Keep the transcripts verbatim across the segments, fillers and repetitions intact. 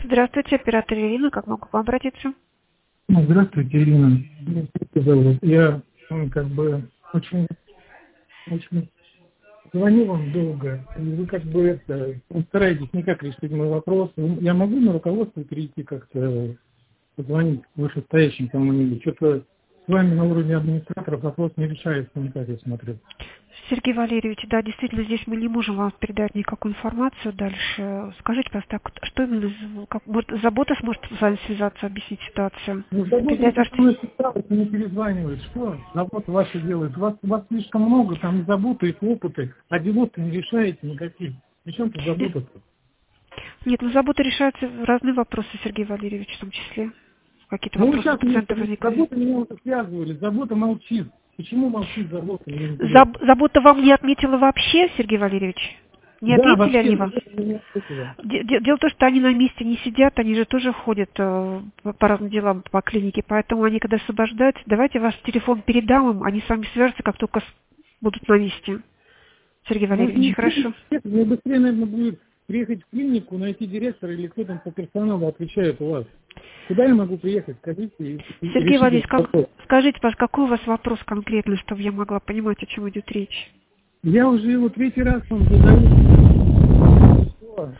Здравствуйте, оператор Ирина, как могу к вам обратиться? Ну, здравствуйте, Ирина. Меня Петя зовут. Я м, как бы очень, очень звоню вам долго, и вы как бы это, стараетесь никак решить мой вопрос. Я могу на руководство перейти как-то, позвонить вышестоящим кому-нибудь? Что-то с вами на уровне администраторов вопрос не решается никак, я смотрю. Сергей Валерьевич, да, действительно, здесь мы не можем вам передать никакую информацию дальше. Скажите, пожалуйста, так, что именно, за- как, может, забота сможет с вами связаться, объяснить ситуацию? Ну, забота Передать не ваш... со не перезванивает. Что забота ваша делает? Вас, вас слишком много, там и заботы, и опыты, а делов-то не решаете никаких. Причем тут забота-то? Нет, ну забота решаются разные вопросы, Сергей Валерьевич, в том числе. Какие-то Ну, вы вопросы у сейчас мне пациента скажите, возникли. забота меня уже связывали, забота молчит. Почему молчит забота, мне интересно. Заб- забота вам не отметила вообще, Сергей Валерьевич? Не Да, ответили вообще, они вам? забота меня ответила. Де- де- Дело в том, что они на месте не сидят, они же тоже ходят э, по по разным делам по клинике, поэтому они, когда освобождаются, давайте ваш телефон передам им, они с вами свяжутся, как только с- будут на месте. Сергей Может, Валерьевич, не хорошо. мне быстрее, наверное, будет приехать в клинику, найти директора или кто там по персоналу отвечает у вас. Куда я могу приехать, скажите, и, и Сергей решить Валерьевич, этот как- вопрос. скажите, пожалуйста, какой у вас вопрос конкретно, чтобы я могла понимать, о чем идет речь? Я уже его третий раз вам задаю. Что?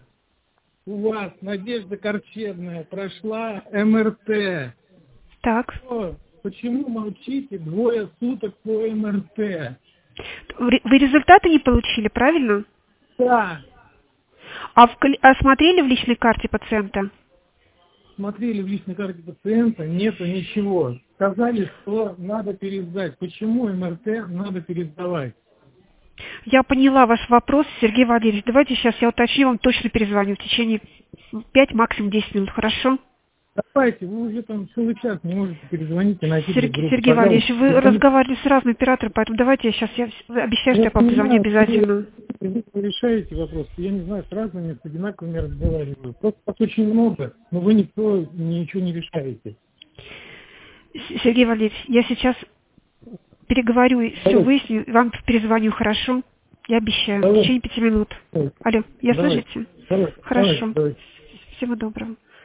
У вас Надежда Корчевная прошла эм эр тэ. Так. Что? Почему молчите двое суток по эм эр тэ? Вы вы результаты не получили, правильно? Да. А, в, кли- а смотрели в личной карте пациента? Смотрели в личной карте пациента, нету ничего. Сказали, что надо пересдать. Почему эм эр тэ надо пересдавать? Я поняла ваш вопрос, Сергей Валерьевич. Давайте сейчас я уточню, вам точно перезвоню в течение пяти, максимум десяти минут, хорошо? Давайте, вы уже там целый час не можете перезвонить и найти друг Сергей, друга. Сергей Валерьевич, Пожалуйста, вы перезвоните. разговаривали с разными операторами, поэтому давайте я сейчас, я вс- обещаю, что Я я вам позвоню понимаю, что обязательно. вы, вы решаете вопрос. Я не знаю, с разными, с одинаковыми разговариваю. Просто вас очень много, но вы никто ничего не решаете. С- Сергей Валерьевич, я сейчас переговорю и все Давайте, выясню, вам перезвоню, хорошо? Я обещаю, в давайте, течение пяти минут. Алло, я давайте, слышите? давайте, давайте, Хорошо. давайте. Всего доброго.